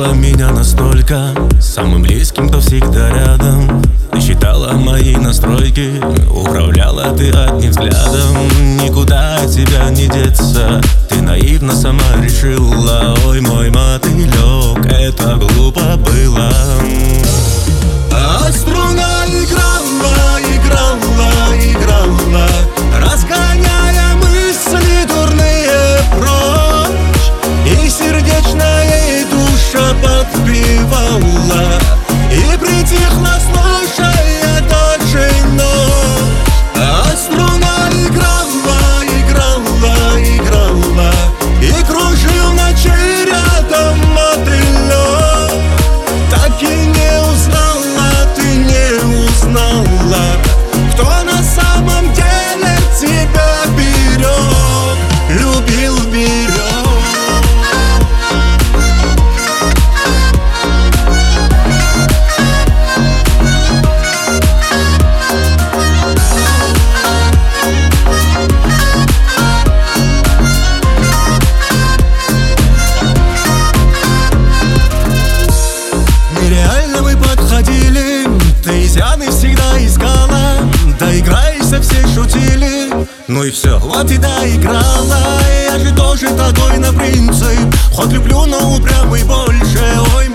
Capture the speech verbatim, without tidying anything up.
любила меня настолько, самым близким, кто всегда рядом. Ты считала мои настройки, управляла ты одним взглядом. Никуда от тебя не деться, ты наивно сама решила. Ой, мой мотылек, это глупо было. А струна играла, играла, играла, разгоняя мысли дурные прочь, и сердечная душа подпевала, и притихла, слушая даже ночь. А струна играла, играла, играла, и кружил ночи рядом мотылек. Так и не узнала, ты не узнала, кто на самом деле тебя берег, любил, берег. Ты изъяны всегда искала, доиграйся, все шутили. Ну и все, вот и доиграла. Я же тоже такой на принцип, хоть люблю, но упрямый больше. Ой,